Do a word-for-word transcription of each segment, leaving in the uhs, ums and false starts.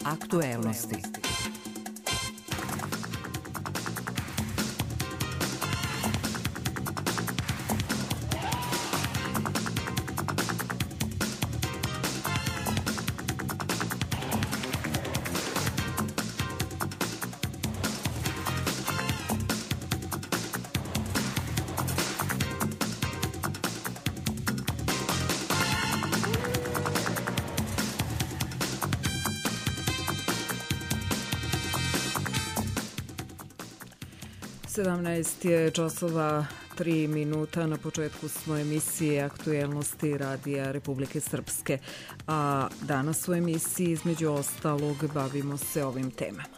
aktuelnosti. sedamnaest je časova tri minuta, na početku smo emisije aktuelnosti Radija Republike Srpske, a danas u emisiji između ostalog bavimo se ovim temama.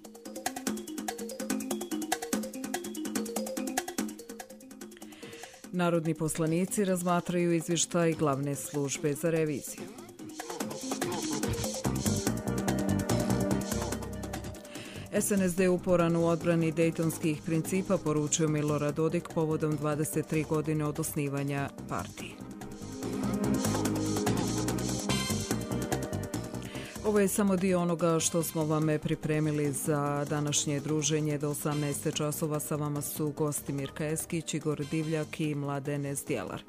Narodni poslanici razmatraju izvještaj glavne službe za reviziju. S N S D uporan u odbrani dejtonskih principa, poručio Milorad Dodik povodom dvadeset tri godine od osnivanja partije. Ovo je samo dio onoga što smo vam pripremili za današnje druženje. Do osamnaest časova sa vama su gosti Mirka Eskić, Igor Divljak i Mladen Zdjelar.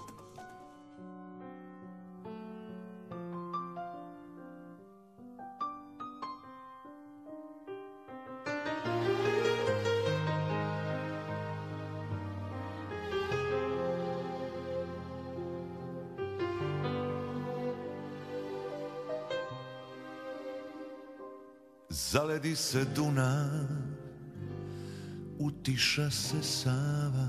Zaledi se Dunav, utiša se Sava,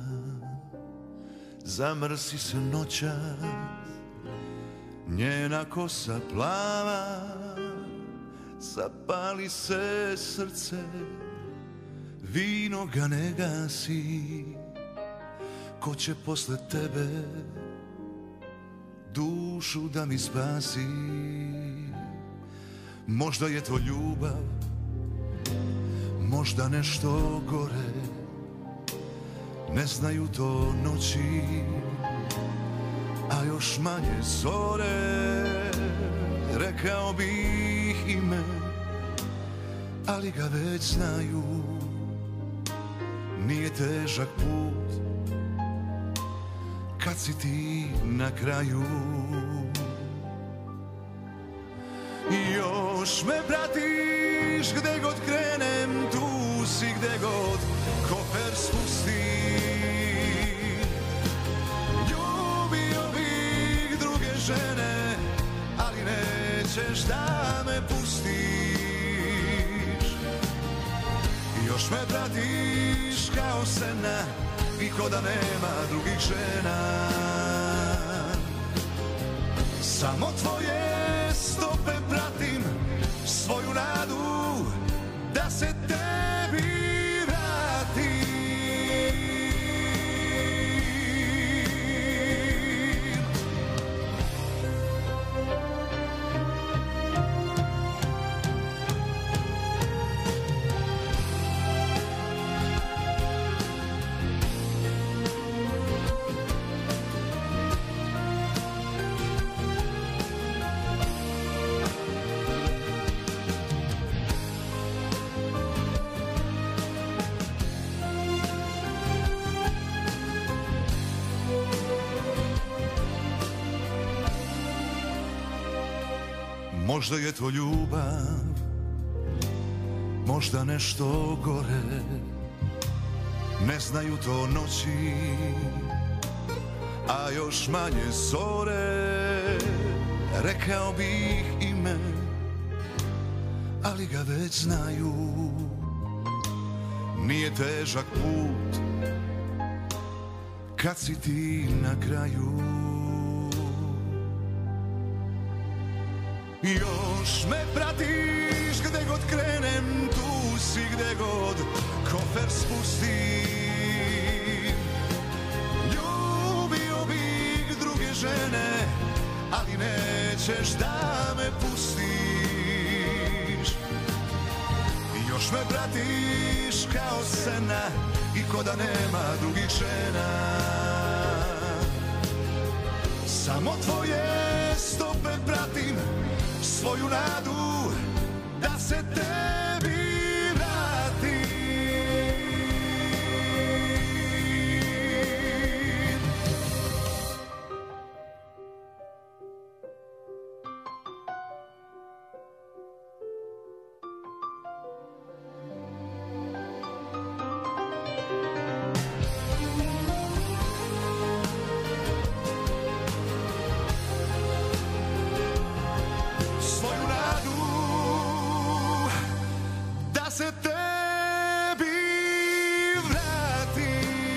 zamrsi se noćas, njena kosa plava, zapali se srce, vino ga ne gasi, ko će posle tebe dušu da mi spasi. Možda je to ljubav, možda nešto gore, ne znaju to noći, a još manje zore. Rekao bih ime, ali ga već znaju, nije težak put kad si ti na kraju. Još me pratiš gde god krenem, tu si gde god kofer spustim. Ljubio bih druge žene, ali nećeš da me pustiš. Još me pratiš kao sena i ko da nema drugih žena. Samo tvoje stope pratim, svoju nadu da se tebi vratim. Možda je to ljubav, možda nešto gore, ne znaju to noći, a još manje zore. Rekao bih ime, ali ga već znaju, nije težak put kad si ti na kraju. Još me pratiš gde god krenem, tu si gde god kofer spustim. Ljubio bih druge žene, ali nećeš da me pustiš. Još me pratiš kao sena i ko da nema drugih žena. Samo tvoje stope pratim, svoju nadu da se tebi vratim. Se tebi vratim.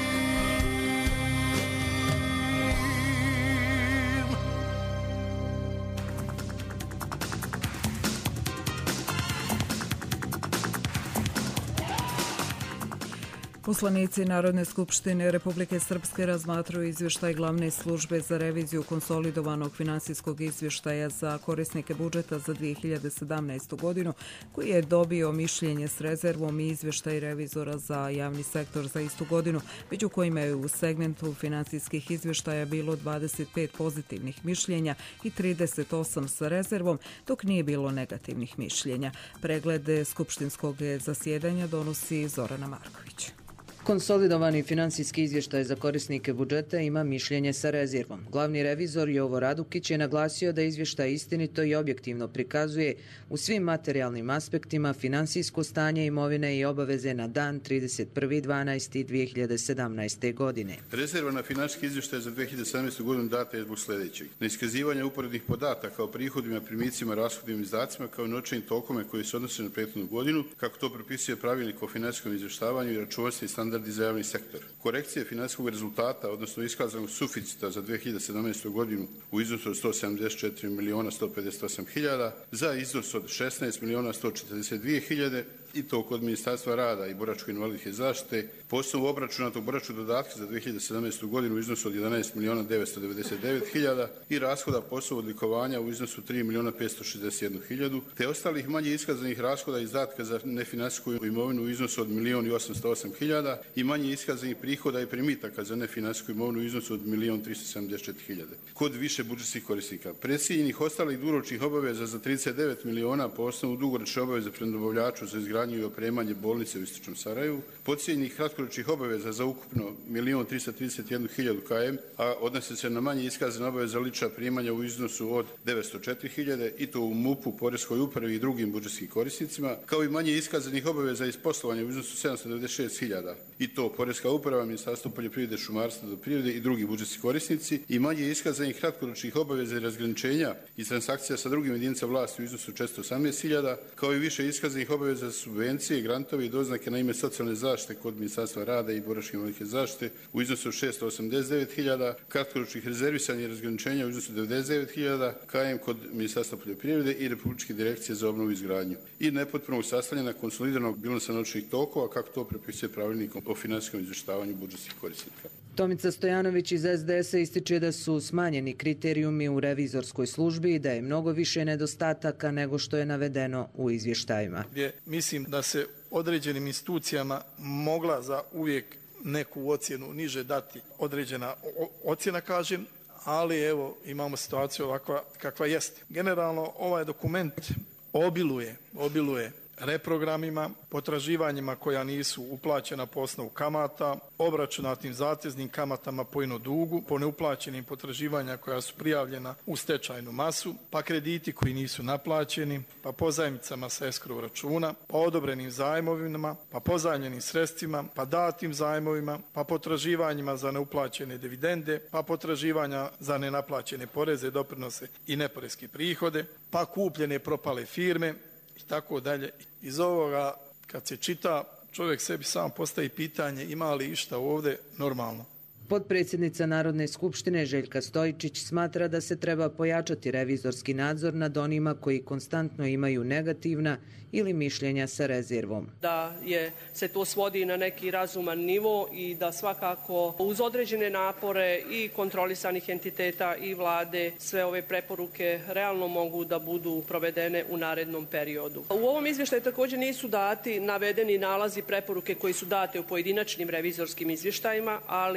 Poslanici Narodne skupštine Republike Srpske razmatruju izvještaj glavne službe za reviziju konsolidovanog finansijskog izvještaja za korisnike budžeta za dvije hiljade sedamnaestu. godinu, koji je dobio mišljenje s rezervom i izvještaj revizora za javni sektor za istu godinu, među kojima je u segmentu finansijskih izvještaja bilo dvadeset pet pozitivnih mišljenja i trideset osam sa rezervom, dok nije bilo negativnih mišljenja. Pregled skupštinskog zasjedanja donosi Zorana Marković. Konsolidovani finansijski izvještaj za korisnike budžeta ima mišljenje sa rezervom. Glavni revizor Jovo Radukić je naglasio da izvještaj istinito i objektivno prikazuje u svim materijalnim aspektima finansijsko stanje imovine i obaveze na dan trideset prvi decembar dvije hiljade sedamnaeste. godine. Rezerva na finansijski izvještaj za dvije hiljade sedamnaestu. godinu data je zbog sljedećeg: neiskazivanja uporednih podataka o prihodima, primicima, rashodima i izdacima kao i novčanim tokome koji se odnose na prethodnu godinu, kako to propisuje pravilnik o finansijskom izvještavanju i računovodstvu i standardi za javni sektor. Korekcije finansijskog rezultata, odnosno iskazanog suficita za dvije hiljade sedamnaestu. godinu u iznosu od sto sedamdeset četiri miliona sto pedeset osam hiljada za iznos od šesnaest miliona sto četrdeset dvije hiljade i to kod Ministarstva rada i boračko-invalidske zaštite, po osnovu obračunatog boračkog dodatka za dvije hiljade sedamnaestu. godinu u iznosu od jedanaest miliona devetsto devedeset devet hiljada i rashoda po osnovu odlikovanja u iznosu tri miliona petsto šezdeset jednu hiljadu, te ostalih manje iskazanih rashoda i izdatka za nefinansijsku imovinu u iznosu od milion i osamsto osam hiljada i manje iskazanih prihoda i primitaka za nefinansijsku imovinu u iznosu od milion tristo sedamdeset četiri hiljade. Kod više budžetskih korisnika precijenjenih ostalih dugoročnih obaveza za trideset devet miliona po osnovu dugoročne obaveze prema dobavljaču za izgradnju i opremanje bolnice u Istočnom Sarajevu, podcijenjenih kratkoročnih obaveza za ukupno milion tristo trideset jednu hiljadu km, a odnose se na manje iskazane obaveze za lična primanja u iznosu od devetsto četiri hiljade i to u MUP-u, Poreskoj upravi i drugim budžetskim korisnicima, kao i manje iskazanih obaveza iz poslovanja u iznosu sedamsto devedeset šest hiljada i to Poreska uprava, Ministarstvo poljoprivrede, šumarstva, vodoprivrede i drugi budžetski korisnici i manje iskazanih kratkoročnih obaveza i razgraničenja i transakcija sa drugim jedinicama vlasti u iznosu četiristo osamnaest hiljada, kao i više iskazanih obaveza za subvencije, grantovi i doznake na ime socijalne zaštite kod Ministarstva rada i boračko-invalidske zaštite u iznosu od šesto osamdeset devet hiljada, kratkoročnih rezervisanja i razgraničenja u iznosu devedeset devet hiljada km kod Ministarstva poljoprivrede i Republičke direkcije za obnovu i izgradnju i nepotpunog sastavljanja konsolidiranog bilansa novčanih tokova, kako to propisuje pravilnikom o finansijskom izvještavanju budžetskih korisnika. Tomica Stojanović iz S D S-a ističe da su smanjeni kriterijumi u revizorskoj službi i da je mnogo više nedostataka nego što je navedeno u izvještajima. Gdje mislim da se određenim institucijama mogla za uvijek neku ocjenu niže dati određena ocjena, kažem, ali evo imamo situaciju ovakva kakva jeste. Generalno ovaj dokument obiluje, obiluje reprogramima, potraživanjima koja nisu uplaćena po osnovu kamata, obračunatim zateznim kamatama po ino dugu, po neuplaćenim potraživanja koja su prijavljena u stečajnu masu, pa krediti koji nisu naplaćeni, pa pozajmicama sa escrow računa, pa odobrenim zajmovima, pa pozajmljenim sredstvima, pa datim zajmovima, pa potraživanjima za neuplaćene dividende, pa potraživanja za nenaplaćene poreze, doprinose i neporeske prihode, pa kupljene propale firme i tako dalje. Iz ovoga, kad se čita, čovjek sebi sam postavi pitanje ima li išta ovdje normalno. Potpredsjednica Narodne skupštine Željka Stojičić smatra da se treba pojačati revizorski nadzor nad onima koji konstantno imaju negativna ili mišljenja sa rezervom. Da je se to svodi na neki razuman nivo i da svakako uz određene napore i kontrolisanih entiteta i vlade sve ove preporuke realno mogu da budu provedene u narednom periodu. U ovom izvještaju također nisu dati navedeni nalazi preporuke koji su date u pojedinačnim revizorskim izvještajima, ali ukoliko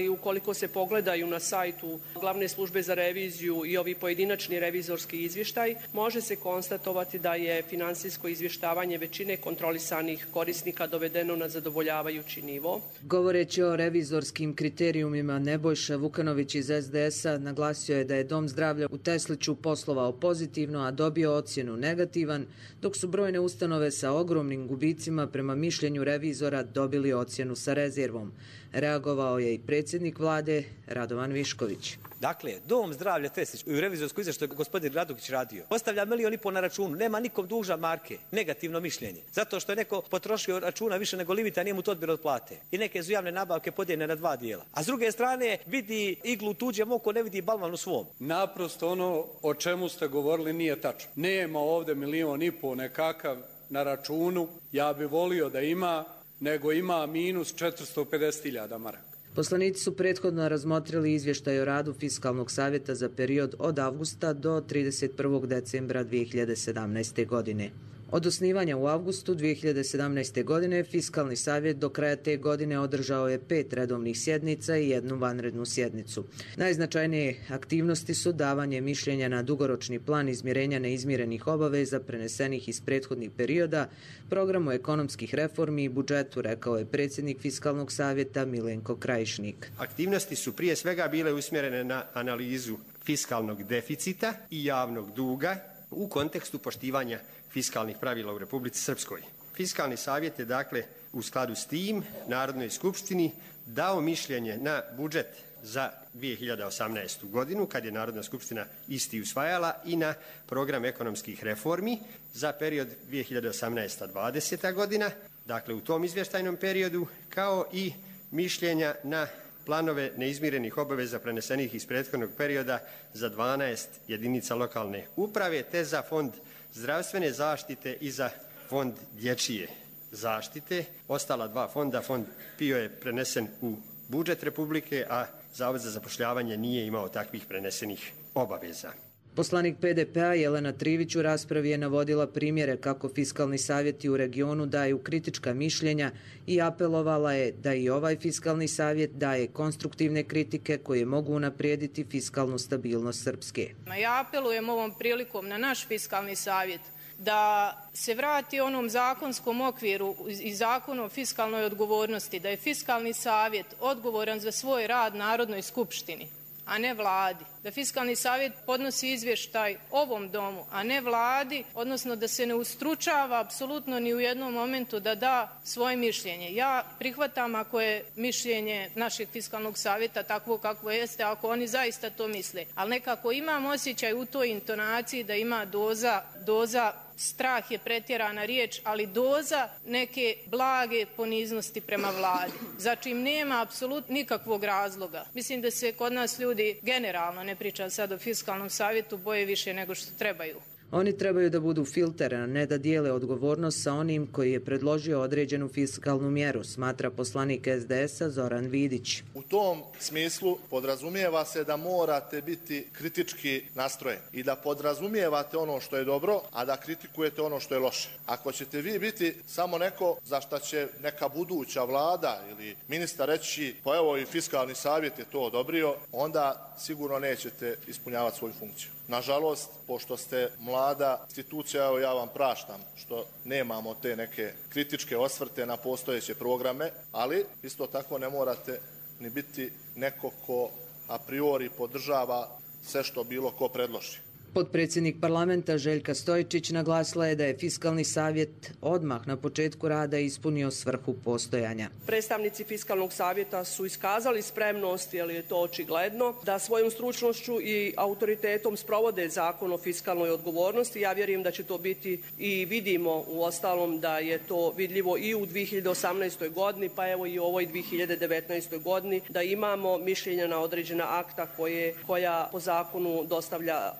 ukoliko se pogledaju na sajtu Glavne službe za reviziju i ovi pojedinačni revizorski izvještaj, može se konstatovati da je finansijsko izvještavanje većine kontrolisanih korisnika dovedeno na zadovoljavajući nivo. Govoreći o revizorskim kriterijumima, Nebojša Vukanović iz es de es a naglasio je da je Dom zdravlja u Tesliću poslovao pozitivno, a dobio ocjenu negativan, dok su brojne ustanove sa ogromnim gubicima prema mišljenju revizora dobili ocjenu sa rezervom. Reagovao je i predsjednik vlade Radovan Višković. Dakle, Dom zdravlja Teslić u revizorsku izvještaju što je gospodin Radukić radio, ostavlja milijon i pol na računu, nema nikom dužan marke, negativno mišljenje. Zato što je neko potrošio računa više nego limita, nije mu to odbir od plate. I neke su javne nabavke podijeljene na dva dijela. A s druge strane, vidi iglu u tuđem oko, ne vidi balvan u svom. Naprosto ono o čemu ste govorili nije tačno. Nema ovdje milijon i pol nekakav na računu, ja bi volio da ima, nego ima minus četiristo pedeset hiljada maraka. Poslanici su prethodno razmotrili izvještaj o radu Fiskalnog savjeta za period od avgusta do trideset prvog decembra dvije hiljade sedamnaeste. godine. Od osnivanja u avgustu dvije hiljade sedamnaeste. godine Fiskalni savjet do kraja te godine održao je pet redovnih sjednica i jednu vanrednu sjednicu. Najznačajnije aktivnosti su davanje mišljenja na dugoročni plan izmirenja neizmirenih obaveza prenesenih iz prethodnih perioda, programu ekonomskih reformi i budžetu, rekao je predsjednik Fiskalnog savjeta Milenko Krajišnik. Aktivnosti su prije svega bile usmjerene na analizu fiskalnog deficita i javnog duga u kontekstu poštivanja fiskalnih pravila u Republici Srpskoj. Fiskalni savjet je dakle u skladu s tim Narodnoj skupštini dao mišljenje na budžet za dvije hiljade osamnaestu. godinu, kad je Narodna skupština isti usvajala, i na program ekonomskih reformi za period dvije hiljade osamnaesta do dvadeseta. godina, dakle u tom izvještajnom periodu, kao i mišljenja na planove neizmirenih obaveza prenesenih iz prethodnog perioda za dvanaest jedinica lokalne uprave, te za fond zdravstvene zaštite i za fond dječje zaštite. Ostala dva fonda, fond PIO je prenesen u budžet Republike, a Zavod za zapošljavanje nije imao takvih prenesenih obaveza. Poslanik pe de pe a Jelena Trivić u raspravi je navodila primjere kako fiskalni savjeti u regionu daju kritička mišljenja i apelovala je da i ovaj fiskalni savjet daje konstruktivne kritike koje mogu unaprijediti fiskalnu stabilnost Srpske. Ja apelujem ovom prilikom na naš fiskalni savjet da se vrati onom zakonskom okviru i zakonu o fiskalnoj odgovornosti, da je fiskalni savjet odgovoran za svoj rad Narodnoj skupštini, a ne vladi. Da fiskalni savjet podnosi izvještaj ovom domu, a ne vladi, odnosno da se ne ustručava apsolutno ni u jednom momentu da da svoje mišljenje. Ja prihvatam ako je mišljenje našeg fiskalnog savjeta takvo kakvo jeste, ako oni zaista to misle. Ali nekako imam osjećaj u toj intonaciji da ima doza, doza strah je pretjerana riječ, ali doza neke blage poniznosti prema vladi, za čim nema apsolutno nikakvog razloga. Mislim da se kod nas ljudi generalno, ne pričam sad o fiskalnom savjetu, boje više nego što trebaju. Oni trebaju da budu filter, a ne da dijele odgovornost sa onim koji je predložio određenu fiskalnu mjeru, smatra poslanik es de es a Zoran Vidić. U tom smislu podrazumijeva se da morate biti kritički nastrojeni i da podrazumijevate ono što je dobro, a da kritikujete ono što je loše. Ako ćete vi biti samo neko za šta će neka buduća vlada ili ministar reći, pa evo i fiskalni savjet je to odobrio, onda sigurno nećete ispunjavati svoju funkciju. Nažalost, pošto ste mlada institucija, evo ja vam praštam što nemamo te neke kritičke osvrte na postojeće programe, ali isto tako ne morate ni biti neko ko a priori podržava sve što bilo ko predloži. Potpredsjednik parlamenta Željka Stojičić naglasila je da je fiskalni savjet odmah na početku rada ispunio svrhu postojanja. Predstavnici fiskalnog savjeta su iskazali spremnost, jer je to očigledno, da svojom stručnošću i autoritetom sprovode zakon o fiskalnoj odgovornosti. Ja vjerujem da će to biti i vidimo u ostalom da je to vidljivo i u dvije hiljade osamnaestoj. godini, pa evo i u ovoj dvije hiljade devetnaestoj. godini, da imamo mišljenja na određena akta koje, koja po zakonu dostavlja uh, fiskalni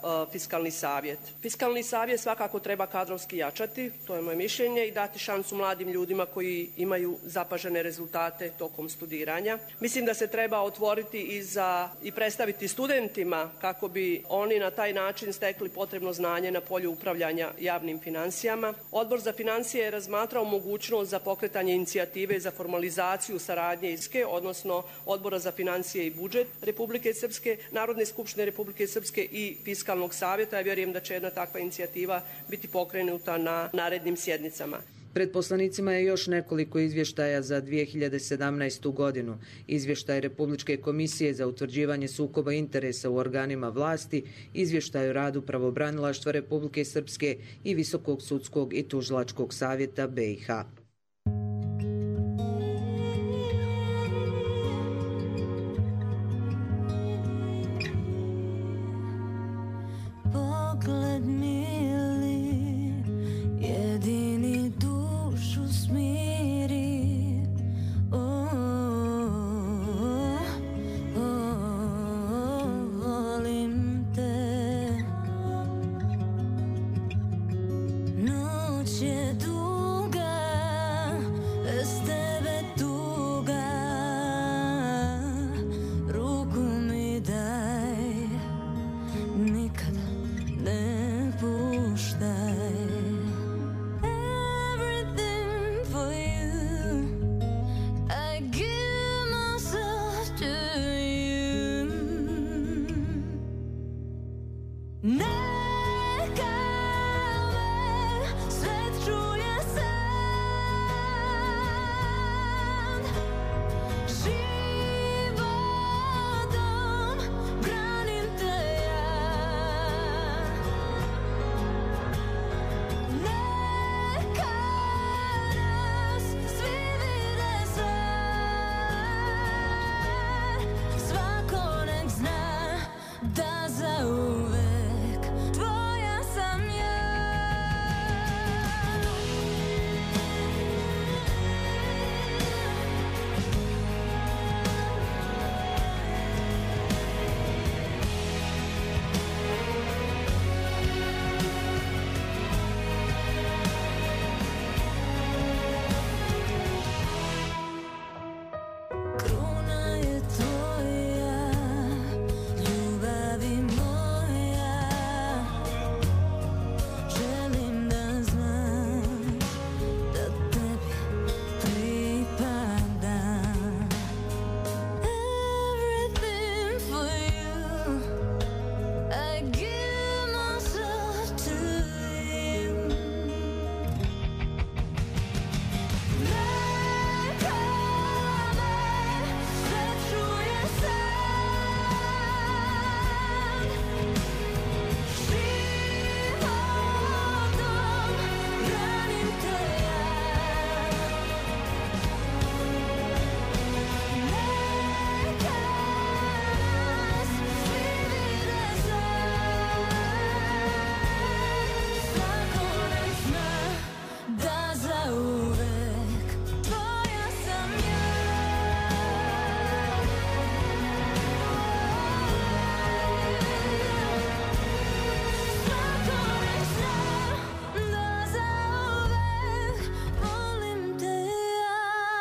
Fiskalni savjet. Fiskalni savjet svakako treba kadrovski jačati, to je moje mišljenje, i dati šansu mladim ljudima koji imaju zapažene rezultate tokom studiranja. Mislim da se treba otvoriti i, za, i predstaviti studentima kako bi oni na taj način stekli potrebno znanje na polju upravljanja javnim financijama. Odbor za financije je razmatrao mogućnost za pokretanje inicijative za formalizaciju saradnje iske, odnosno Odbora za financije i budžet Republike Srpske, Narodne skupštine Republike Srpske i Fiskalnog savjeta. Ja vjerujem da će jedna takva inicijativa biti pokrenuta na narednim sjednicama. Pred poslanicima je još nekoliko izvještaja za dvije hiljade sedamnaestu. godinu. Izvještaj Republičke komisije za utvrđivanje sukoba interesa u organima vlasti, izvještaj o radu pravobranilaštva Republike Srpske i Visokog sudskog i tužilačkog savjeta B i H. Pogled mili, jedini dušu smiri. Oh, oh, oh, volim te. Noć je duga, bez tebe tuga. Ruku mi daj, nikad ne puštaj. Everything for you, I give myself to you. Neka me svet čuje sad, životom branim te ja. Neka nas svi vide sad, svako nek zna da zauvek tvoja sam ja. Kruna je tvoja, ljubavi moja. Želim da znaš da tebi pripadam. Everything for you, I give myself to you. Neka me svet čuje sad, životom branim te ja. Neka nas svi vide sad, svako nek zna da zauvek tvoja sam ja. Svako nek zna da zauvek volim te ja.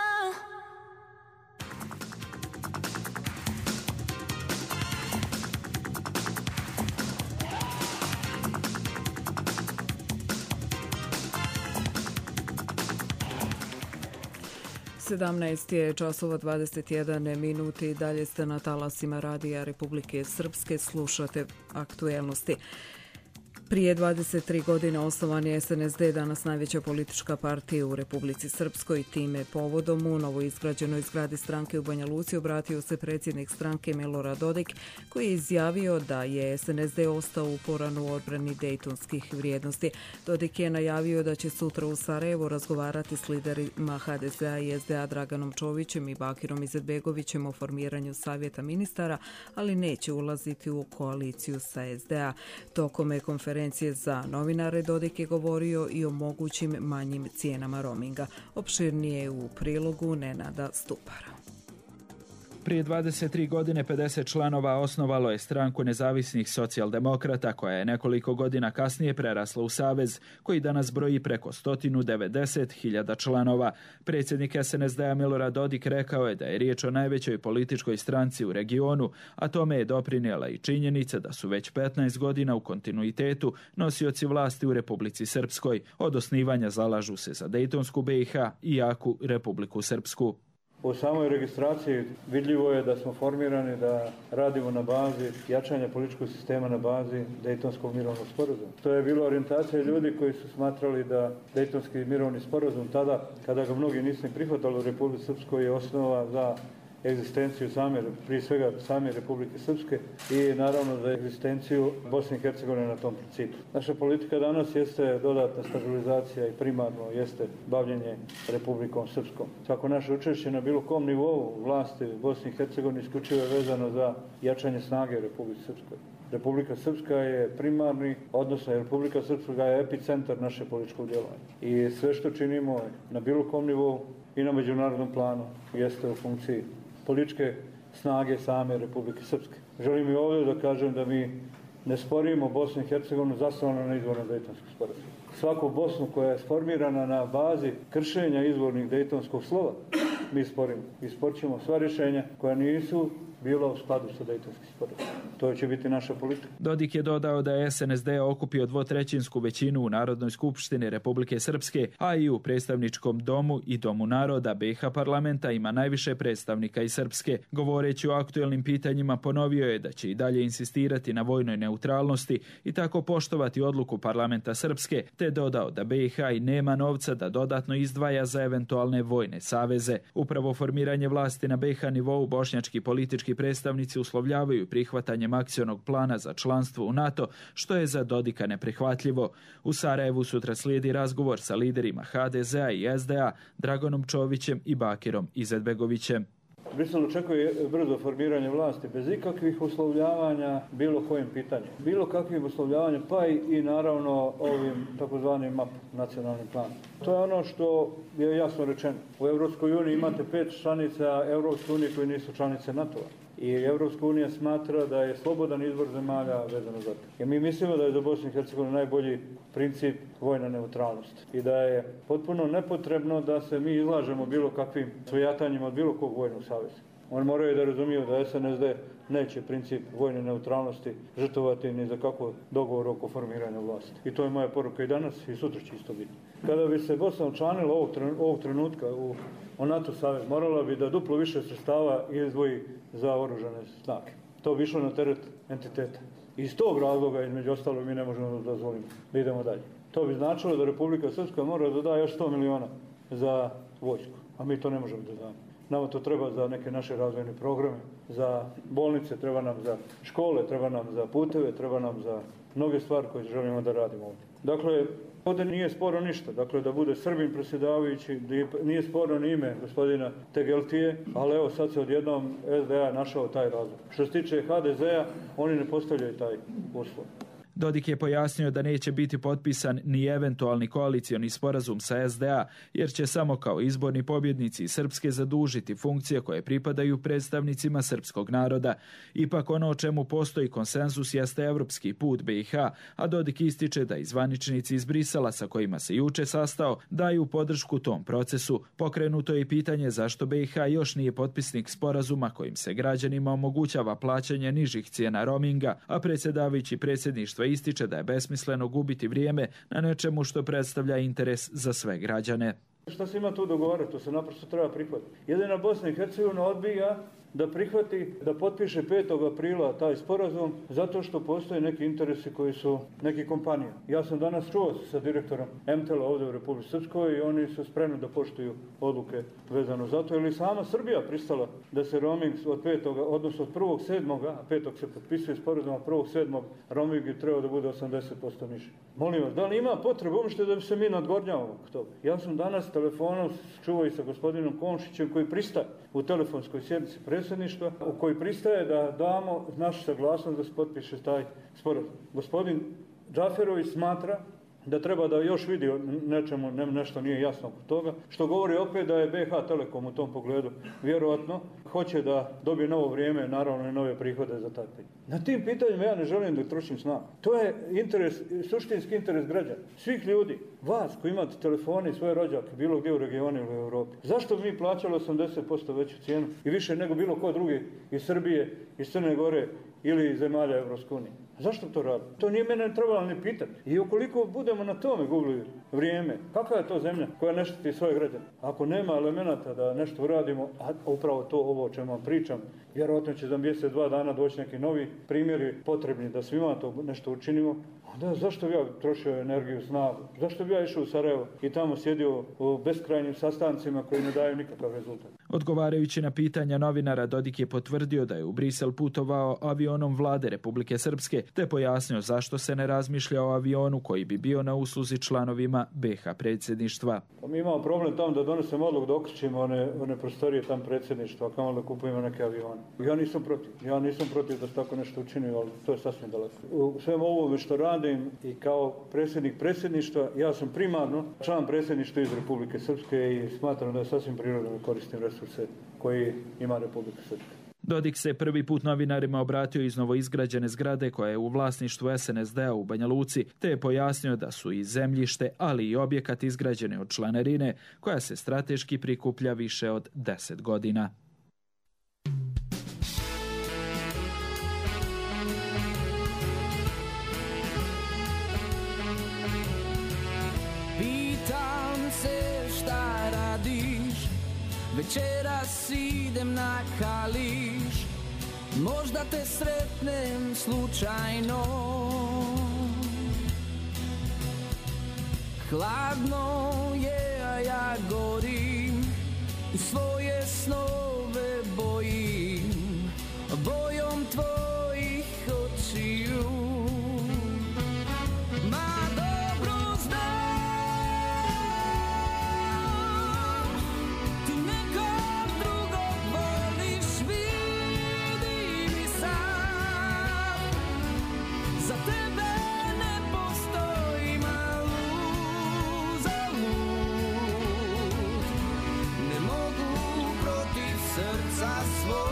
sedamnaest je časova dvadeset jedan minuti i dalje ste na talasima Radija Republike Srpske, slušate aktuelnosti. Prije dvadeset tri godine osnovan je S N S D, danas najveća politička partija u Republici Srpskoj. Time povodom u novoizgrađenoj zgradi stranke u Banja Luci obratio se predsjednik stranke Milorad Dodik, koji je izjavio da je S N S D ostao uporan u odbrani dejtonskih vrijednosti. Dodik je najavio da će sutra u Sarajevu razgovarati s liderima H D Z-a i S D A Draganom Čovićem i Bakirom Izetbegovićem o formiranju savjeta ministara, ali neće ulaziti u koaliciju sa S D A. Tokom je konferencije za novinare Dodik je govorio i o mogućim manjim cijenama roaminga. Opširnije u prilogu Nenada Stupara. Prije dvadeset tri godine pedeset članova osnovalo je stranku nezavisnih socijaldemokrata koja je nekoliko godina kasnije prerasla u savez koji danas broji preko sto devedeset hiljada članova. Predsjednik S N S D-a Milorad Dodik rekao je da je riječ o najvećoj političkoj stranci u regionu, a tome je doprinijela i činjenica da su već petnaest godina u kontinuitetu nosioci vlasti u Republici Srpskoj. Od osnivanja zalažu se za Dejtonsku B i H i jaku Republiku Srpsku. U samoj registraciji vidljivo je da smo formirani da radimo na bazi jačanja političkog sistema na bazi Dejtonskog mirovnog sporazuma. To je bila orijentacija ljudi koji su smatrali da Dejtonski mirovni sporazum tada, kada ga mnogi nisu prihvatali u Republici Srpskoj, je osnova za egzistenciju same, prije svega same Republike Srpske i naravno za egzistenciju Bosne i Hercegovine na tom principu. Naša politika danas jeste dodatna stabilizacija i primarno jeste bavljenje Republikom Srpskom. Svako naše učešće na bilo kom nivou vlasti Bosne i Hercegovine isključivo je vezano za jačanje snage Republike Srpskoj. Republika Srpska je primarni, odnosno Republika Srpska je epicentar naše političkog djelovanja. I sve što činimo na bilo kom nivou i na međunarodnom planu jeste u funkciji političke snage same Republike Srpske. Želim i ovdje da kažem da mi ne sporimo Bosnu i Hercegovinu zasnovano na izvornom Dejtonskom sporazumu. Svaku Bosnu koja je sformirana na bazi kršenja izvornih Dejtonskog slova, mi sporimo. I sporćemo sva rješenja koja nisu bila u skladu sa Dejtonskim sporazumom. To će biti naša politika. Dodik je dodao da je S N S D okupio dvotrećinsku većinu u Narodnoj skupštini Republike Srpske, a i u predstavničkom domu i domu naroda B i H parlamenta ima najviše predstavnika iz Srpske. Govoreći o aktuelnim pitanjima ponovio je da će i dalje insistirati na vojnoj neutralnosti i tako poštovati odluku parlamenta Srpske, te dodao da B i H i nema novca da dodatno izdvaja za eventualne vojne saveze. Upravo formiranje vlasti na B i H nivou bošnjački politički predstavnici uslovljavaju prihvatanjem akcionog plana za članstvo u NATO, što je za Dodika neprihvatljivo. U Sarajevu sutra slijedi razgovor sa liderima H D Z-a i S D A, Dragonom Čovićem i Bakirom Izetbegovićem. Brisel očekuje brzo formiranje vlasti bez ikakvih uslovljavanja bilo kojim pitanjem. Bilo kakvim uslovljavanjem, pa i naravno ovim takozvanim M A P, nacionalnim planom. To je ono što je jasno rečeno. U Europskoj uniji imate pet članica Europske unije koje nisu članice NATO-a. I Europska unija smatra da je slobodan izbor zemalja vezano za to. Jer mi mislimo da je za Bosnu i Hercegovinu najbolji princip vojna neutralnost. I da je potpuno nepotrebno da se mi izlažemo bilo kakvim svojatanjima od bilo kog vojnog saveza. Oni moraju da razumiju da S N S D neće princip vojne neutralnosti žrtvovati ni za kako dogovor oko formiranja vlasti. I to je moja poruka i danas i sutra će isto biti. Kada bi se Bosna učlanila ovog, ovog trenutka u o NATO savez, morala bi da duplo više sredstava izdvoji za oružane snage. To bi išlo na teret entiteta. Iz tog razloga, između ostalog, mi ne možemo da dozvolimo da idemo dalje. To bi značilo da Republika Srpska mora da da još sto miliona za vojsku, a mi to ne možemo da damo. Nama to treba za neke naše razvojne programe, za bolnice, treba nam za škole, treba nam za puteve, treba nam za mnoge stvari koje želimo da radimo ovdje. Dakle, ovdje nije sporo ništa. Dakle, da bude Srbin predsjedavajući, nije sporo ni ime gospodina Tegeltije, ali evo sad se odjednom S D A našao taj razlog. Što se tiče H D Z-a, oni ne postavljaju taj uslov. Dodik je pojasnio da neće biti potpisan ni eventualni koalicioni sporazum sa S D A, jer će samo kao izborni pobjednici Srpske zadužiti funkcije koje pripadaju predstavnicima srpskog naroda. Ipak ono o čemu postoji konsenzus jeste evropski put B i H, a Dodik ističe da i zvaničnici iz Brisela sa kojima se juče sastao daju podršku tom procesu. Pokrenuto je i pitanje zašto B i H još nije potpisnik sporazuma kojim se građanima omogućava plaćanje nižih cijena roaminga, a predsjedavajući predsjedništva ističe da je besmisleno gubiti vrijeme na nečemu što predstavlja interes za sve građane. Šta se ima tu dogovarati? To se naprosto treba prihvatiti. Jedina Bosna i Hercegovina odbija da prihvati, da potpiše petog aprila taj sporazum zato što postoje neki interesi koji su neki kompanija. Ja sam danas čuo sa direktorom M T L-a ovdje u Republici Srpskoj i oni su spremni da poštuju odluke vezano za to. Ili sama Srbija pristala da se roaming od petoga, odnosno od prvog sedmoga, a petog se potpisuje sporazum, a prvog sedmog roaming je trebao da bude osamdeset posto niži. Molim vas, da li ima potrebe uopšte da bi se mi nadgornjavamo k toga? Ja sam danas telefonom čuo i sa gospodinom Komšićem koji pristaje u telefonskoj sjednici predsjedništva u koji pristaje da damo našu saglasnost da se potpiše taj sporazum. Gospodin Džaferović smatra da treba da još vidi nečemu, ne, nešto nije jasno oko toga, što govori opet da je B H Telekom u tom pogledu vjerojatno hoće da dobije novo vrijeme, naravno i nove prihode za taj pitanje. Na tim pitanjima ja ne želim da trošim snagu. To je interes, suštinski interes građana, svih ljudi, vas koji imate telefone i svoje rođake, bilo gdje u regionu ili u Europi. Zašto bi mi plaćali osamdeset posto veću cijenu i više nego bilo ko drugi iz Srbije, iz Crne Gore ili iz zemalja Evropske unije? Zašto to radi? To nije mene trebalo ni pitati. I ukoliko budemo na tome gubili vrijeme, kakva je to zemlja koja ne štiti svoje građane? Ako nema elemenata da nešto uradimo, a upravo to ovo o čemu vam pričam, vjerojatno će za mjesec, dva dana doći neki novi primjeri potrebni da svima to nešto učinimo, onda zašto bi ja trošio energiju, snagu? Zašto bi ja išao u Sarajevo i tamo sjedio u beskrajnim sastancima koji ne daju nikakav rezultat? Odgovarajući na pitanja novinara, Dodik je potvrdio da je u Brisel putovao avionom vlade Republike Srpske, te pojasnio zašto se ne razmišlja o avionu koji bi bio na usluzi članovima B H predsjedništva. Pa mi imamo problem tamo da donesemo odluku da okrećemo one, one prostorije tam predsjedništva, kao da kupujemo neke avione. Ja nisam protiv. Ja nisam protiv da se tako nešto učini, ali to je sasvim daleko. U svemu ovome što radim i kao predsjednik predsjedništva, ja sam primarno član predsjedništva iz Republike Srpske i smatram da je sasvim prirodno da koristim resurse koji ima Republika Srpska. Dodik se prvi put novinarima obratio iz novoizgrađene zgrade koja je u vlasništvu S N S D-a u Banja Luci, te je pojasnio da su i zemljište, ali i objekat izgrađene od članarine, koja se strateški prikuplja više od deset godina. Pitam se šta radiš, večeras idem na Kališ, možda te sretnem slučajno. Hladno je, a ja gorim i svoje snove bojim, bojom tvojih očiju. Ma dobro znam, ti nekog drugog voliš, vidim i sam. Za tebe ne postoji malu zalud, ne mogu protiv srca svoj.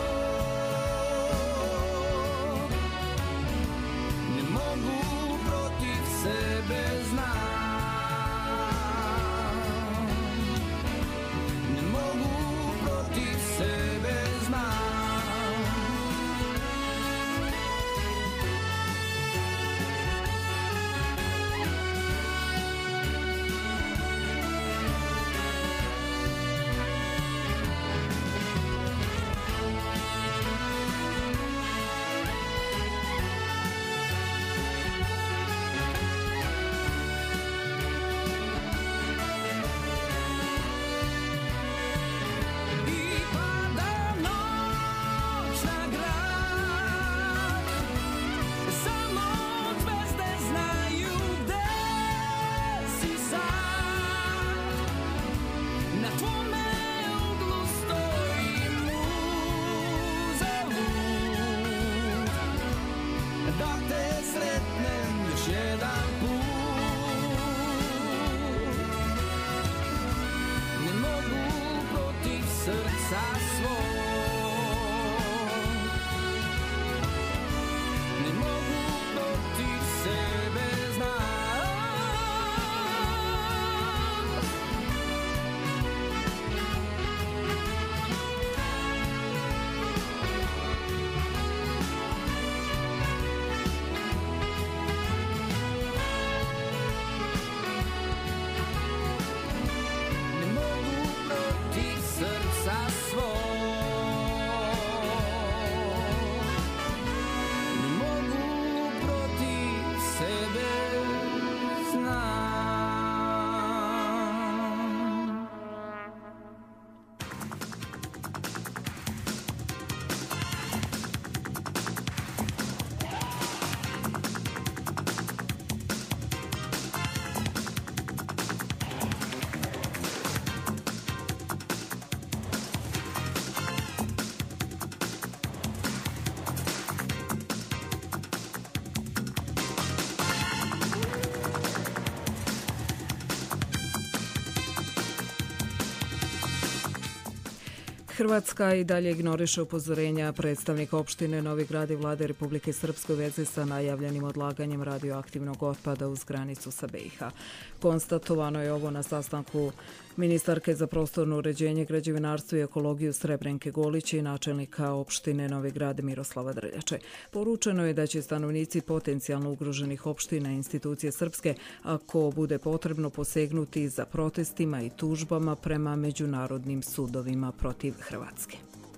Hrvatska i dalje ignoriše upozorenja predstavnika opštine Novi Grad i vlade Republike Srpske u vezi sa najavljenim odlaganjem radioaktivnog otpada uz granicu sa B i H. Konstatovano je ovo na sastanku ministarke za prostorno uređenje, građevinarstvo i ekologiju Srebrenke Golić i načelnika opštine Novi Grad Miroslava Drljače. Poručeno je da će stanovnici potencijalno ugroženih opština i institucije Srpske, ako bude potrebno, posegnuti za protestima i tužbama prema međunarodnim sudovima protiv Hrvatske.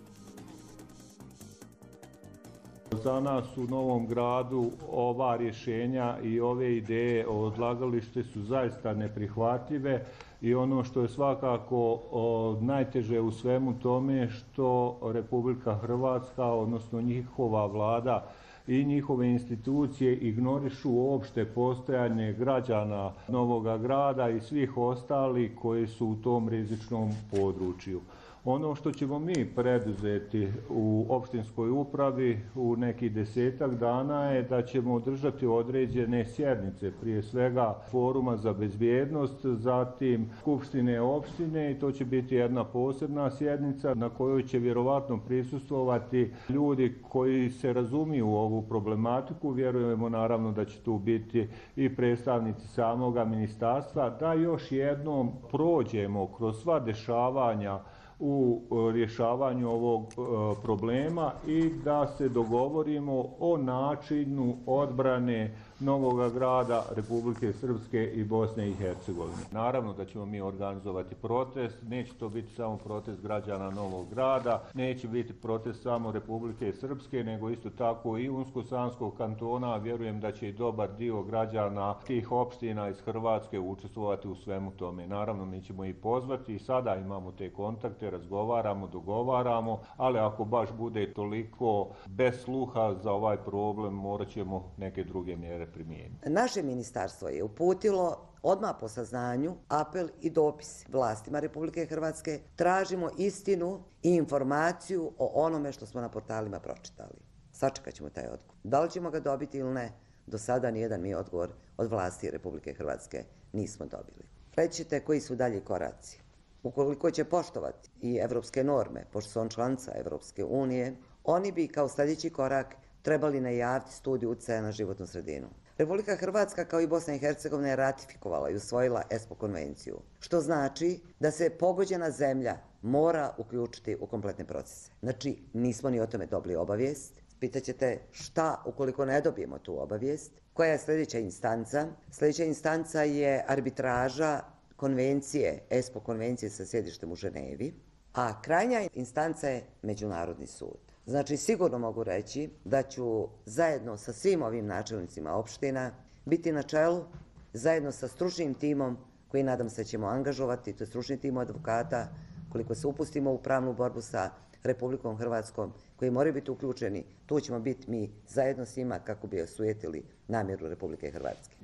Za nas u Novom Gradu ova rješenja i ove ideje o odlagalište su zaista neprihvatljive i ono što je svakako o, najteže u svemu tome što Republika Hrvatska, odnosno njihova vlada i njihove institucije ignorišu uopšte postojanje građana Novoga Grada i svih ostalih koji su u tom rizičnom području. Ono što ćemo mi preduzeti u opštinskoj upravi u nekih desetak dana je da ćemo održati određene sjednice, prije svega foruma za bezbjednost, zatim skupštine opštine i to će biti jedna posebna sjednica na kojoj će vjerovatno prisustvovati ljudi koji se razumiju u ovu problematiku. Vjerujemo naravno da će tu biti i predstavnici samoga ministarstva, da još jednom prođemo kroz sva dešavanja u rješavanju ovog problema i da se dogovorimo o načinu odbrane Novog Grada, Republike Srpske i Bosne i Hercegovine. Naravno da ćemo mi organizovati protest, neće to biti samo protest građana Novog Grada, neće biti protest samo Republike Srpske, nego isto tako i Unsko-Sanskog kantona. Vjerujem da će i dobar dio građana tih opština iz Hrvatske učestvovati u svemu tome. Naravno, mi ćemo i pozvati i sada imamo te kontakte, razgovaramo, dogovaramo, ali ako baš bude toliko bez sluha za ovaj problem, morat ćemo neke druge mjere primijeniti. Naše ministarstvo je uputilo odmah po saznanju apel i dopis vlastima Republike Hrvatske. Tražimo istinu i informaciju o onome što smo na portalima pročitali. Sačekat ćemo taj odgovor. Da li ćemo ga dobiti ili ne, do sada nijedan mi odgovor od vlasti Republike Hrvatske nismo dobili. Reći ćete koji su dalji koraci. Ukoliko će poštovati i evropske norme, pošto su on članica Evropske unije, oni bi kao sljedeći korak trebali najaviti studiju utjecaja na životnu sredinu. Republika Hrvatska kao i Bosna i Hercegovina je ratifikovala i usvojila ESPO konvenciju, što znači da se pogođena zemlja mora uključiti u kompletne procese. Znači, nismo ni o tome dobili obavijest. Pitaćete šta ukoliko ne dobijemo tu obavijest? Koja je sljedeća instanca? Sljedeća instanca je arbitraža konvencije, ESPO konvencije sa sjedištem u Ženevi, a krajnja instanca je Međunarodni sud. Znači, sigurno mogu reći da ću zajedno sa svim ovim načelnicima opština biti na čelu, zajedno sa stručnim timom koji nadam se ćemo angažovati, to je stručni tim advokata, koliko se upustimo u pravnu borbu sa Republikom Hrvatskom, koji moraju biti uključeni, tu ćemo biti mi zajedno s njima kako bi osujetili namjeru Republike Hrvatske.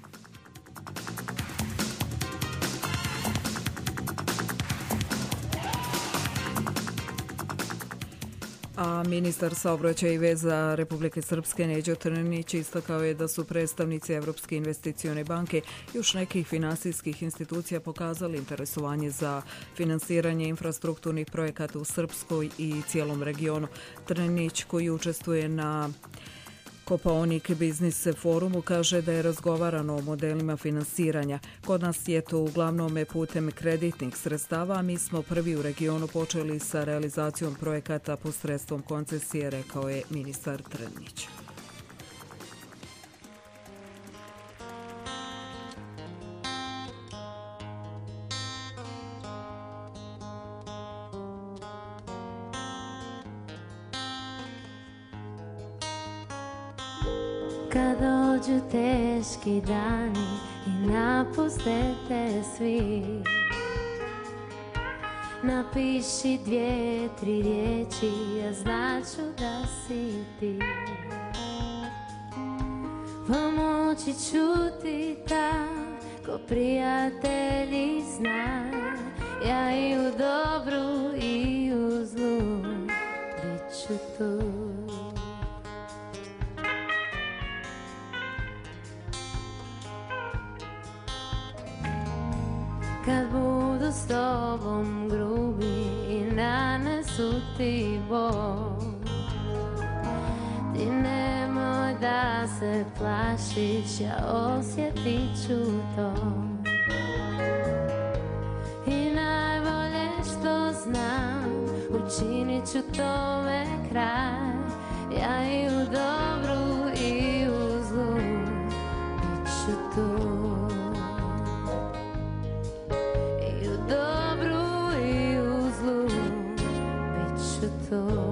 A ministar saobraćaja i veza Republike Srpske Neđo Trninić istakao je da su predstavnici Evropske investicione banke i još nekih finansijskih institucija pokazali interesovanje za finansiranje infrastrukturnih projekata u Srpskoj i cijelom regionu. Trninić, koji učestvuje na Kopaonik Biznis forumu, kaže da je razgovarano o modelima finansiranja. Kod nas je to uglavnom putem kreditnih sredstava, a mi smo prvi u regionu počeli sa realizacijom projekata posredstvom koncesije, rekao je ministar Trninić. Kad dođu teški dani i napuste te svi, napiši dvije, tri riječi, ja znaću da si ti. Pomoći ću ti tako prijatelji zna, ja i u dobru i u zlu bit ću tu. Kad budu s tobom grubi i nanesu čuti bol. Ti nemoj da se plašiš, ja osjetit ću to. I najbolje što znam, učinit ću tome kraj. Ja i u dobru i u zlu bit ću tu. I u dobru i u zlu bit ću tu.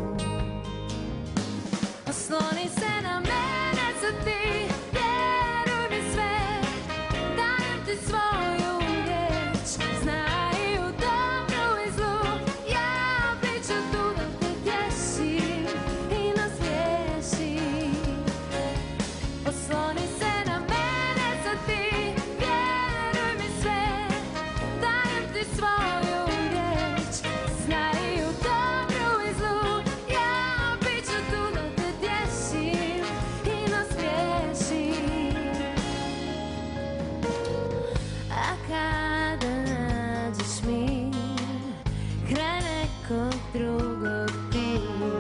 Osloni se na mene, sad ti, vjeruj mi sve, dajem ti svoju riječ. Znaj u dobru i zlu, ja bit ću tu da te tješim i nasmiješim. Osloni se na mene, sad ti, vjeruj mi sve, dajem ti svoju riječ. Znaj u dobru i zlu, ja bit ću tu da te tješim i nasmiješim. A kada nađeš mi kraj nekog drugog ti,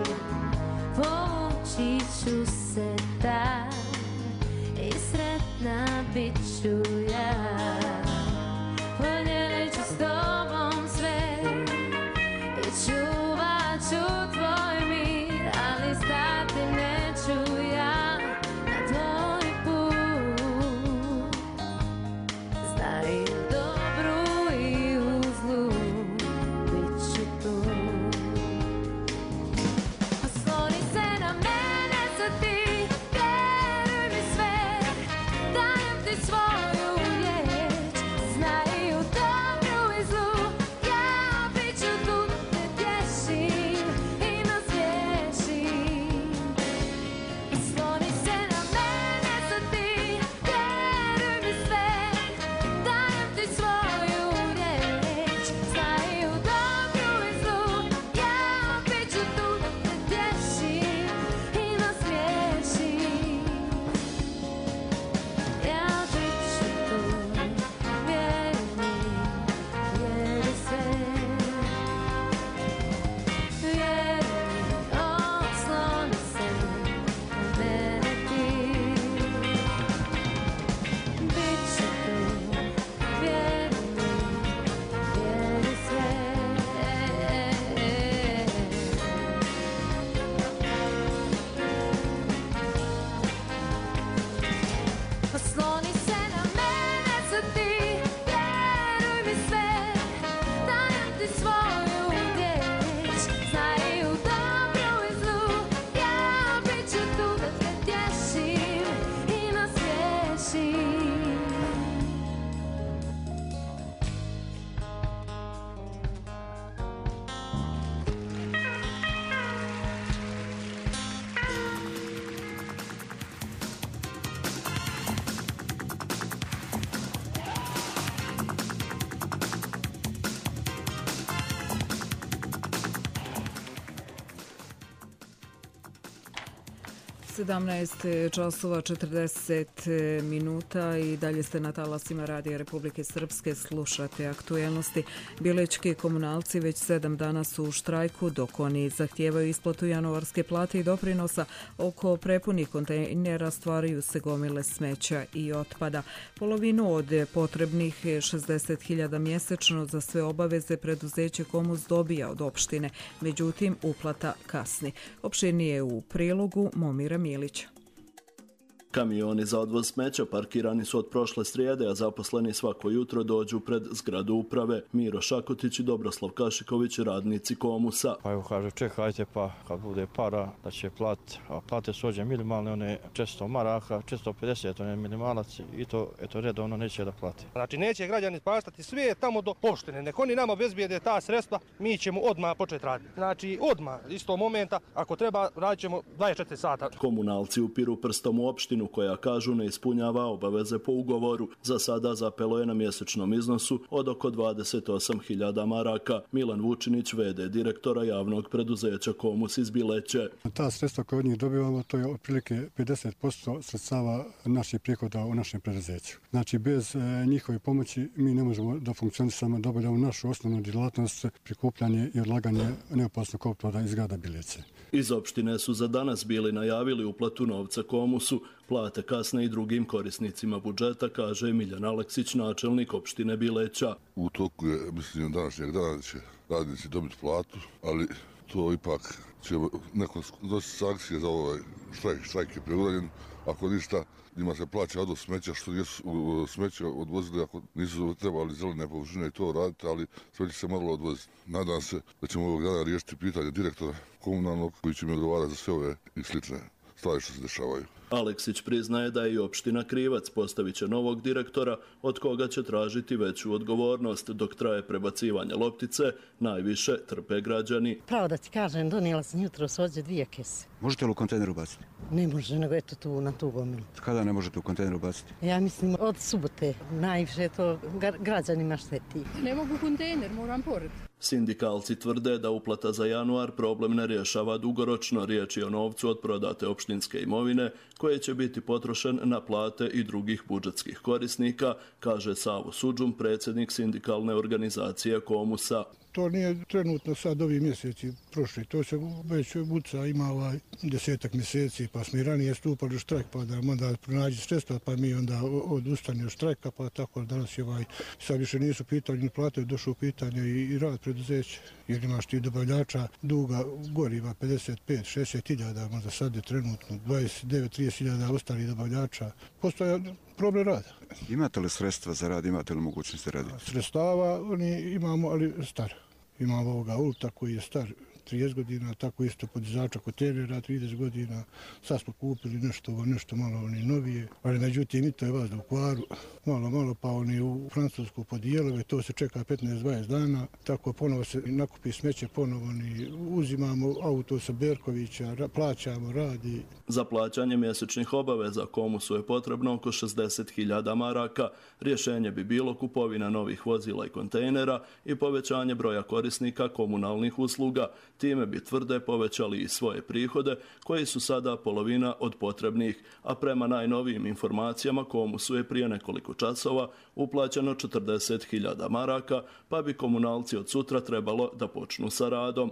povući ću se tad i sretna bit ću ja. Podijelit ću s tobom sve i čuvat ću tvoj mir, ali stati neću ja na tvoj put. Znaj u dobru i u zlu bit ću tu. Osloni se na mene, sad ti, vjeruj mi sve, dajem ti svoju riječ. Znaj u dobru i zlu, ja bit ću tu da te tješim i nasmiješim. Osloni se na mene, sad ti, vjeruj mi sve, dajem ti svoju riječ. Znaj u dobru i zlu, ja bit ću tu da te tješim i nasmiješim. Ja bit ću tu, vjeruj mi, vjeruj sve. Vjeruj mi, osloni se na mene ti. Bit ću tu, vjeruj mi, vjeruj sve. Osloni se na mene, sad ti, vjeruj mi sve, dajem ti svoju riječ. Znaj u dobru i zlu, ja bit ću tu da te tješim i nasmiješim. sedamnaest časova četrdeset minuta i dalje ste na talasima Radija Republike Srpske, slušate aktuelnosti. Bilećki komunalci već sedam dana su u štrajku, dok oni zahtijevaju isplatu januarske plate i doprinosa. Oko prepunih kontejnera stvaraju se gomile smeća i otpada. Polovinu od potrebnih šezdeset hiljada mjesečno za sve obaveze preduzeće Komus dobija od opštine, međutim uplata kasni. Opštinije u prilogu Momira Milića. Kamioni za odvoz smeća parkirani su od prošle srijede, a zaposleni svako jutro dođu pred zgradu uprave. Miro Šakotić i Dobroslav Kašiković, radnici Komusa. Pa evo kaže, čekajte pa kad bude para da će plat, a plate su ođe minimalne, one četiristo maraka, četiristo pedeset, one minimalac i to eto redovno neće da plati. Znači neće građani spastati sve tamo do opštine, nek oni nama obezbijede ta sredstva, mi ćemo odmah početi raditi. Znači odmah, isto momenta, ako treba radit ćemo dvadeset četiri sata. Komunalci upiru prstom u opštinu opštinu koja, kažu, ne ispunjava obaveze po ugovoru. Za sada zapelo je na mjesečnom iznosu od oko dvadeset osam hiljada maraka. Milan Vučinić, v d direktora javnog preduzeća Komus iz Bileće. Ta sredstva koje od njih dobivamo, to je otprilike pedeset posto sredstava naših prihoda u našem preduzeću. Znači, bez e, njihove pomoći mi ne možemo da funkcionisamo, da obavljamo našu osnovnu djelatnost, prikupljanje i odlaganje neopasnog otpada iz grada Bileće. Iz opštine su za danas bili najavili uplatu novca Komusu, plate kasne i drugim korisnicima budžeta, kaže Miljan Aleksić, načelnik opštine Bileća. U toku je, mislim, današnjeg dana će radnici dobiti platu, ali to ipak će neko doći sankcije za ovaj štrajk. Štrajk je preuranjen, ako ništa, njima se plaća odvoz smeća, što jesu smeće odvozili, ako nisu trebali zelene površine i to raditi, ali smeće se moralo odvoziti. Nadam se da ćemo ovog dana riješiti pitanje direktora komunalnog koji će mi odgovarati za sve ove i slične stvari što se dešavaju. Aleksić priznaje da je i opština krivac, postavit će novog direktora od koga će tražiti veću odgovornost. Dok traje prebacivanje loptice, najviše trpe građani. Pravo da ti kažem, donijela sam jutro sođe dvije kese. Možete li u kontejneru baciti? Ne može, nego eto tu na tu gomilu. Kada ne možete u kontejneru baciti? Ja mislim od subote. Najviše to građanima šteti. Ne mogu kontejner, moram pored. Sindikalci tvrde da uplata za januar problem ne rješava dugoročno. Riječ je o novcu od prodate opštinske imovine koje će biti potrošen na plate i drugih budžetskih korisnika, kaže Savo Suđum, predsjednik sindikalne organizacije Komusa. To nije trenutno sad ovi mjeseci prošli, to se već buca ima ovaj desetak mjeseci, pa smo i ranije stupali u štrajk, pa da onda pronađi sredstva, pa mi onda odustane od štrajka, pa tako danas je ovaj, sad više nisu pitanje plate, došlo u pitanje i, i rad preduzeća, jer imaš ti dobavljača duga goriva pedeset pet šezdeset hiljada, možda sad je trenutno dvadeset devet trideset hiljada ostalih dobavljača, postoje problem rada. Imate li sredstva za rad, imate li mogućnosti raditi? Sredstava oni imamo, ali star. Imamo ovoga Ulta koji je star trideset godina, tako isto podizača kontejnera trideset godina. Sad smo kupili nešto, nešto malo oni novije, ali međutim i to je vas u kvaru. Malo, malo pa oni u Francusku podijelove, to se čeka petnaest dvadeset dana, tako ponovo se nakupi smeće, ponovo oni uzimamo auto sa Berkovića, plaćamo, radi. Za plaćanje mjesečnih obaveza Komusu je potrebno oko šezdeset hiljada maraka. Rješenje bi bilo kupovina novih vozila i kontejnera i povećanje broja korisnika komunalnih usluga. Time bi, tvrde, povećali i svoje prihode, koji su sada polovina od potrebnih, a prema najnovijim informacijama Komusu je prije nekoliko časova uplaćeno četrdeset hiljada maraka, pa bi komunalci od sutra trebalo da počnu sa radom.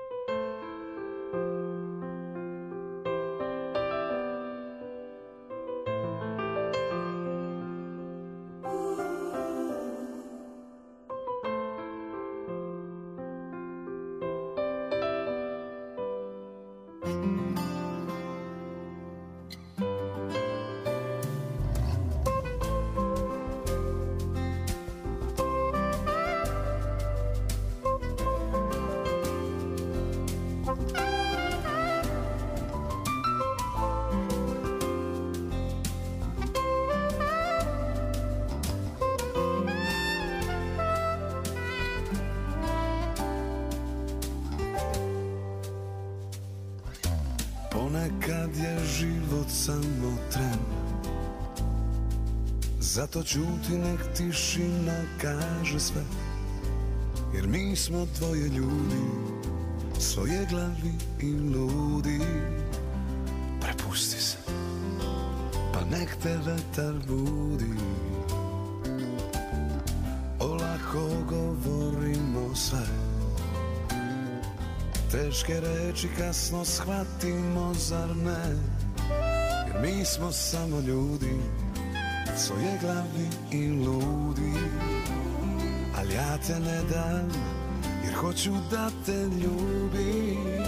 Ponekad je život samo tren, zato ćuti, nek tišina kaže sve. Jer mi smo dvoje ljudi, svoje glavi i ludi. Prepusti se, pa nek te vetar budi. Olako govorimo sve, teške reči kasno shvatimo, zar ne? Jer mi smo samo ljudi, svoje glavi i ludi. Ali ja te ne dam, jer hoću da te ljubim.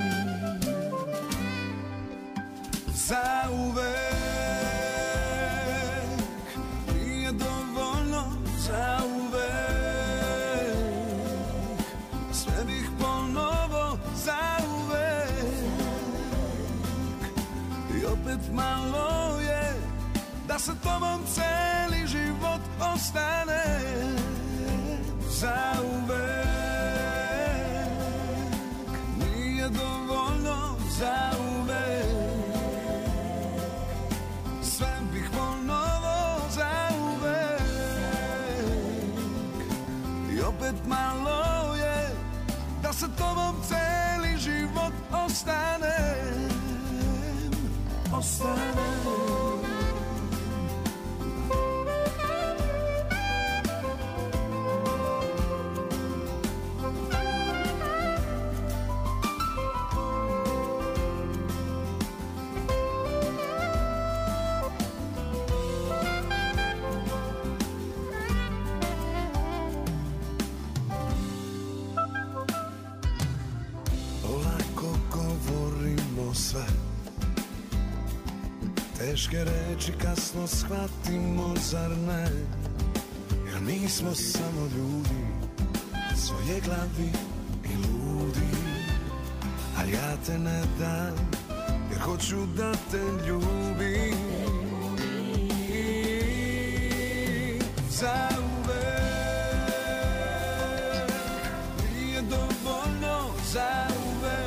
Zauvek nije dovoljno, zauvek sve bih ponovo, zauvek. I opet malo je da sa tobom celi život ostane. Zauvek nije dovoljno, zauvek opet malo je da sa tobom celi život ostanem, ostanem. Sve teške reči kasno shvatimo, zar ne? Jer mi smo samo ljudi, svoje glavi i ludi. A ja te ne dam, jer hoću da te ljubim. Zauvek nije dovoljno, zauvek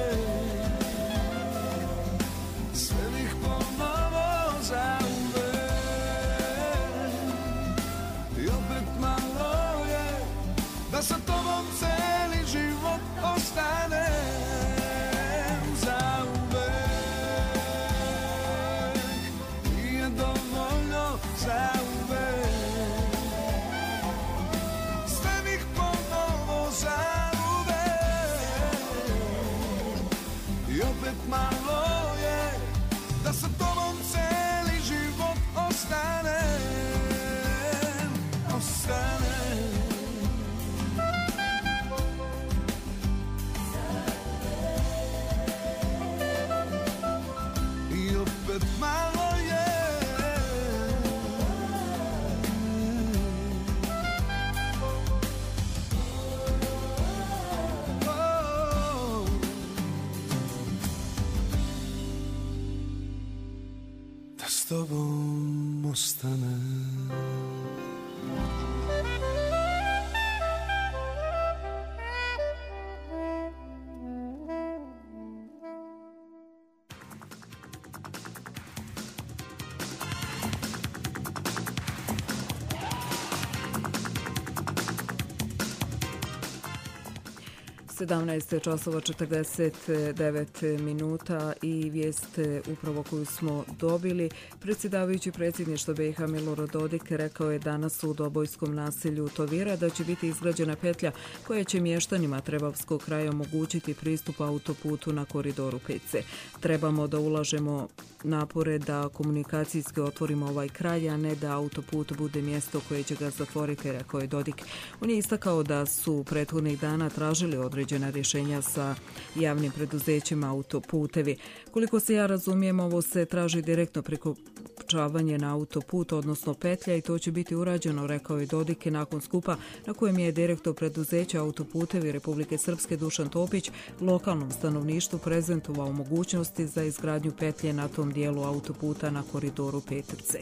da sa tobom celi život ostanem, zauvek nije dovoljno, zauvek sve bih ponovo, zauvek i opet malo je da sa tobom celi život ostanem, ostanem. Malo je oh. Da s tobom ostanem. sedamnaest časova četrdeset devet minuta i vijest upravo koju smo dobili. Predsjedavajući predsjedništva B i H Milorad Dodik rekao je danas u Dobojskom naselju Tovira da će biti izgrađena petlja koja će mještanima Trebavskog kraja omogućiti pristup autoputu na koridoru pet C. Trebamo da ulažemo napore da komunikacijski otvorimo ovaj kraj, a ne da autoput bude mjesto koje će ga zatvoriti, rekao je Dodik. On je istakao da su prethodnih dana tražili određena rješenja sa javnim preduzećima autoputevi. Koliko se ja razumijem, ovo se traži direktno priključavanje na autoput, odnosno petlja, i to će biti urađeno, rekao je Dodik nakon skupa na kojem je direktor preduzeća Autoputevi Republike Srpske Dušan Topić lokalnom stanovništvu prezentovao mogućnosti za izgradnju petlje na tom dijelu autoputa na koridoru pet C.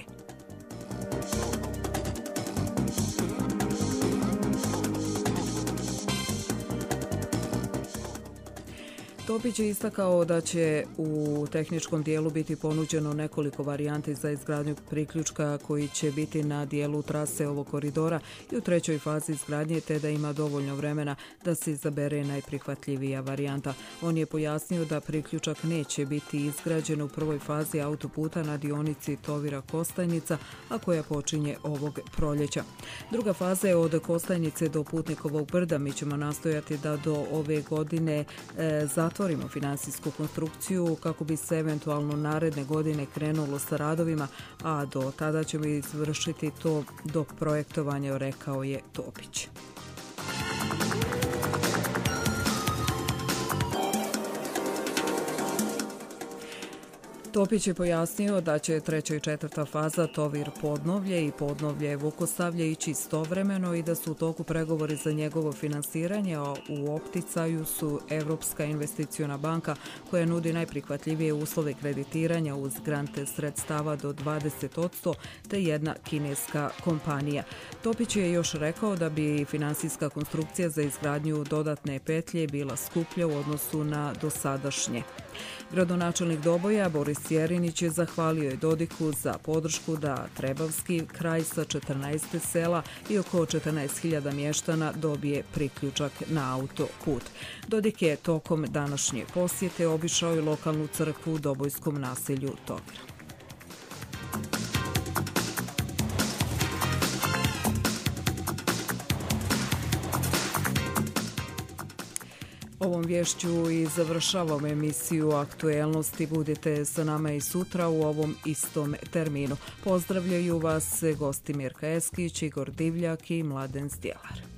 Topić je istakao da će u tehničkom dijelu biti ponuđeno nekoliko varijanti za izgradnju priključka koji će biti na dijelu trase ovog koridora i u trećoj fazi izgradnje, te da ima dovoljno vremena da se izabere najprihvatljivija varijanta. On je pojasnio da priključak neće biti izgrađen u prvoj fazi autoputa na dionici Tovira-Kostajnica, a koja počinje ovog proljeća. Druga faza je od Kostajnice do Putnikovog brda. Mi ćemo nastojati da do ove godine e, zatvorimo finansijsku konstrukciju kako bi se eventualno naredne godine krenulo sa radovima, a do tada ćemo izvršiti to do projektovanja, rekao je Topić. Topić je pojasnio da će treća i četvrta faza Tovir Podnovlje i Podnovlje Vukosavlje ići istovremeno i da su u toku pregovori za njegovo finansiranje, a u opticaju su Evropska investiciona banka koja nudi najprihvatljivije uslove kreditiranja uz grante sredstava do dvadeset posto te jedna kineska kompanija. Topić je još rekao da bi finansijska konstrukcija za izgradnju dodatne petlje bila skuplja u odnosu na dosadašnje. Gradonačelnik Doboja Boris Boris Jerinić je zahvalio je Dodiku za podršku da Trebavski kraj sa četrnaest sela i oko četrnaest hiljada mještana dobije priključak na autoput. Dodik je tokom današnje posjete obišao i lokalnu crkvu u Dobojskom naselju Togra. Ovom vješću i završavamo emisiju Aktuelnosti. Budite sa nama i sutra u ovom istom terminu. Pozdravljaju vas gosti Mirka Eskić, Igor Divljak i Mladen Stjelar.